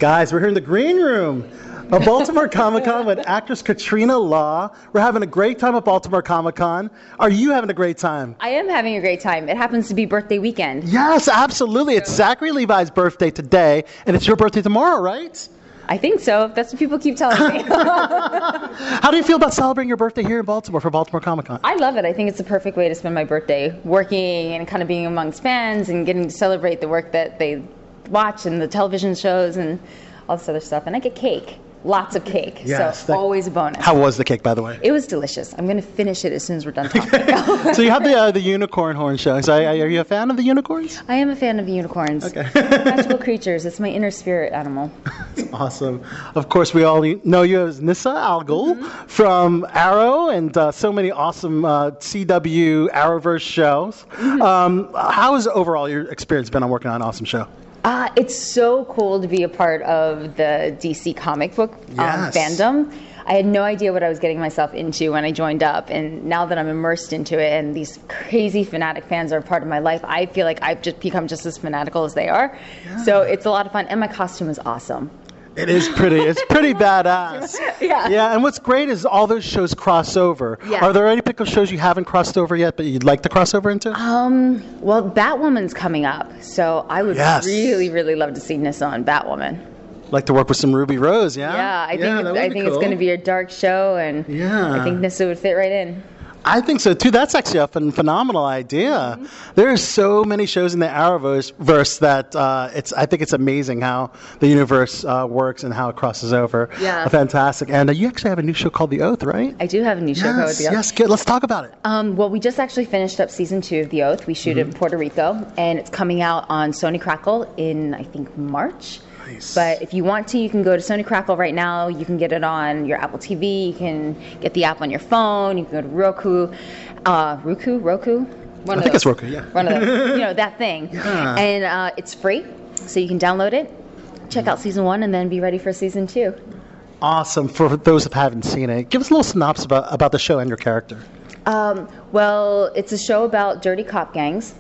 Guys, we're here in the green room of Baltimore Comic Con with actress Katrina Law. We're having a great time at Baltimore Comic Con. Are you having a great time? I am having a great time. It happens to be birthday weekend. Yes, absolutely. It's Zachary Levi's birthday today, and it's your birthday tomorrow, right? I think so. That's what people keep telling me. How do you feel about celebrating your birthday here in Baltimore for Baltimore Comic Con? I love it. I think it's the perfect way to spend my birthday, working and kind of being amongst fans and getting to celebrate the work that they watch and the television shows and all this other stuff. And I get cake. Lots of cake. Yes, so always a bonus. How was the cake, by the way? It was delicious. I'm going to finish it as soon as we're done talking. So you have the unicorn horn show. So are you a fan of the unicorns? I am a fan of unicorns. Okay. Magical creatures. It's my inner spirit animal. That's awesome. Of course, we all know you as Nyssa Algol from Arrow and so many awesome CW Arrowverse shows. How has overall your experience been on working on an awesome show? It's so cool to be a part of the DC comic book fandom. I had no idea what I was getting myself into when I joined up, and now that I'm immersed into it and these crazy fanatic fans are a part of my life, I feel like I've just become just as fanatical as they are. Yeah. So it's a lot of fun, and my costume is awesome. It is pretty. It's pretty badass. Yeah. Yeah, and what's great is all those shows cross over. Yeah. Are there any particular shows you haven't crossed over yet, but you'd like to cross over into? Well, Batwoman's coming up, so I would really, really love to see Nyssa on Batwoman. Like to work with some Ruby Rose, yeah? Yeah, I think it's going to be a dark show, and I think Nyssa would fit right in. I think so too. That's actually a phenomenal idea. There are so many shows in the Arrowverse that I think it's amazing how the universe works and how it crosses over. Yeah, fantastic. And you actually have a new show called The Oath, right? I do have a new show called The Oath. Yes, good. Let's talk about it. Well, we just actually finished up season 2 of The Oath. We shoot it in Puerto Rico, and it's coming out on Sony Crackle in I think March. Nice. But if you want to, you can go to Sony Crackle right now. You can get it on your Apple TV. You can get the app on your phone. You can go to Roku. Roku? I think it's Roku, yeah. One of those, that thing. Yeah. And it's free, so you can download it, check out season 1, and then be ready for season 2. Awesome. For those that haven't seen it, give us a little synopsis about the show and your character. Well, it's a show about dirty cop gangs.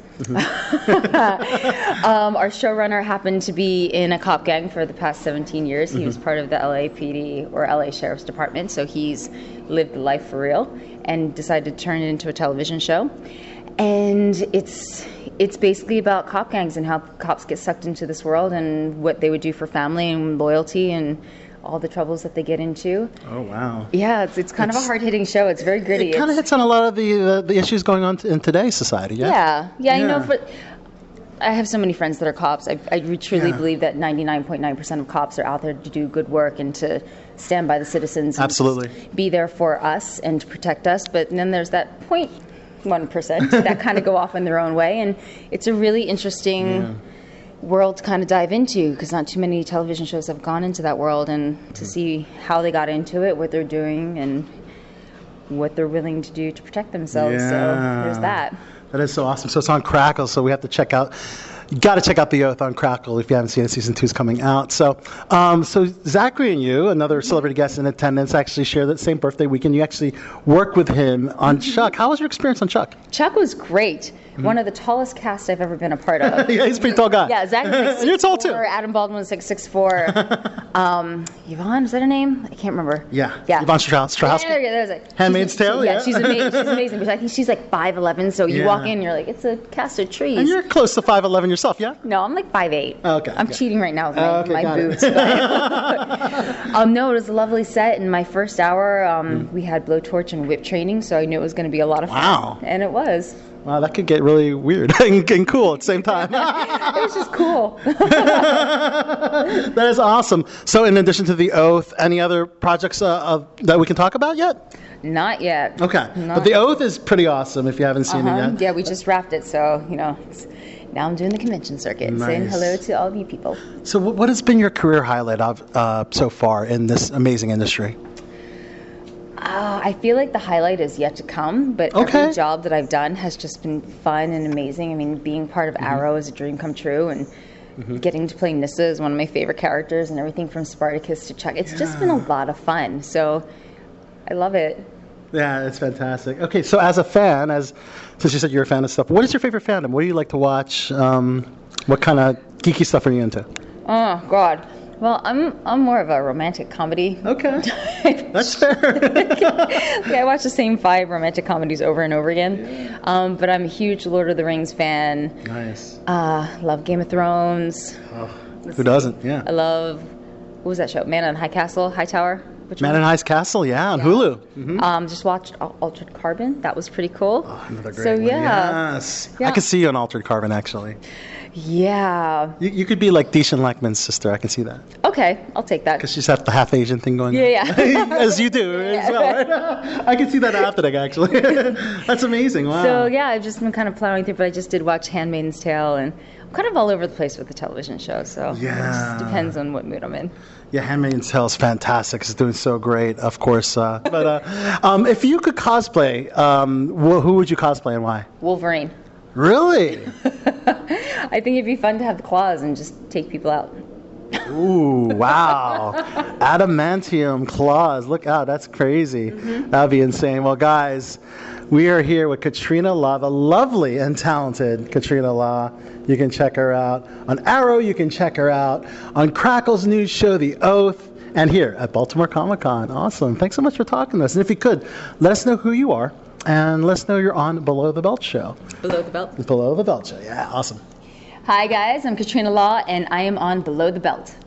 Our showrunner happened to be in a cop gang for the past 17 years. He was part of the LAPD or LA Sheriff's Department, so he's lived the life for real and decided to turn it into a television show. And it's basically about cop gangs and how cops get sucked into this world and what they would do for family and loyalty and all the troubles that they get into. Oh, wow. Yeah, it's kind of a hard-hitting show. It's very gritty. It kind of hits on a lot of the issues going on in today's society, yeah? Yeah. I have so many friends that are cops. I truly believe that 99.9% of cops are out there to do good work and to stand by the citizens. Absolutely. And be there for us and to protect us. But then there's that 0.1% that kind of go off in their own way. And it's a really interesting world to kind of dive into because not too many television shows have gone into that world, and to see how they got into it, what they're doing, and what they're willing to do to protect themselves. So there's that. That is so awesome. So it's on Crackle, so we have to check out. You got to check out The Oath on Crackle if you haven't seen it. Season 2 is coming out. So Zachary and you, another celebrity guest in attendance, actually share that same birthday weekend. You actually worked with him on Chuck. How was your experience on Chuck? Chuck was great. One of the tallest casts I've ever been a part of. Yeah, he's a pretty tall guy. Yeah, Zach was like 6'4". You're tall too. Adam Baldwin was like 6'4". Yvonne, is that her name? I can't remember. Yeah. Yvonne Strahovski. Yeah, there's like Handmaid's Tale. Yeah, she's amazing. She's amazing. But I think she's like 5'11". So you walk in, and you're like, it's a cast of trees. And you're close to 5'11" yourself, yeah? No, I'm like 5'8". Okay. I'm cheating right now with my boots. No, it was a lovely set. In my first hour, we had blowtorch and whip training, so I knew it was going to be a lot of fun. Wow. And it was. Wow, that could get really weird and cool at the same time. It was just cool. That is awesome. So in addition to The Oath, any other projects that we can talk about yet? Not yet. Okay. But The Oath is pretty awesome if you haven't seen it yet. Yeah, we just wrapped it, so, now I'm doing the convention circuit, saying hello to all of you people. So what has been your career highlight so far in this amazing industry? I feel like the highlight is yet to come, but every job that I've done has just been fun and amazing. I mean, being part of Arrow is a dream come true, and getting to play Nyssa is one of my favorite characters, and everything from Spartacus to Chuck. It's just been a lot of fun, so I love it. Yeah, it's fantastic. Okay, so as a fan, since you said you're a fan of stuff, what is your favorite fandom? What do you like to watch? What kind of geeky stuff are you into? Oh, God. Well, I'm more of a romantic comedy. Okay, that's fair. I watch the same 5 romantic comedies over and over again. But I'm a huge Lord of the Rings fan. Nice. Love Game of Thrones. Oh, who doesn't? Yeah. I love, what was that show? Man in High Castle, High Tower? Which Man one? in High Castle, yeah, on Hulu. Mm-hmm. Just watched Altered Carbon. That was pretty cool. Oh, another great So one. yeah. Yes. Yeah. I could see you on Altered Carbon, actually. Yeah. You could be like Deshaun Lackman's sister. I can see that. Okay, I'll take that. Because she's got the half Asian thing going on. Yeah. As you do as well, right? I can see that happening, actually. That's amazing. Wow. So yeah, I've just been kind of plowing through, but I just did watch Handmaid's Tale, and I'm kind of all over the place with the television show. So it Yeah. just depends on what mood I'm in. Yeah, Handmaid's Tale is fantastic. It's doing so great, of course. But if you could cosplay, who would you cosplay and why? Wolverine. Really? I think it'd be fun to have the claws and just take people out. Ooh, wow. Adamantium claws. Look out, that's crazy. That'd be insane. Well, guys, we are here with Katrina Law, the lovely and talented Katrina Law. You can check her out on Arrow. You can check her out on Crackle's news show, The Oath, and here at Baltimore Comic-Con. Awesome. Thanks so much for talking to us. And if you could, let us know who you are, and let us know you're on Below the Belt Show. Below the Belt. Below the Belt Show. Yeah, awesome. Hi guys, I'm Katrina Law, and I am on Below the Belt.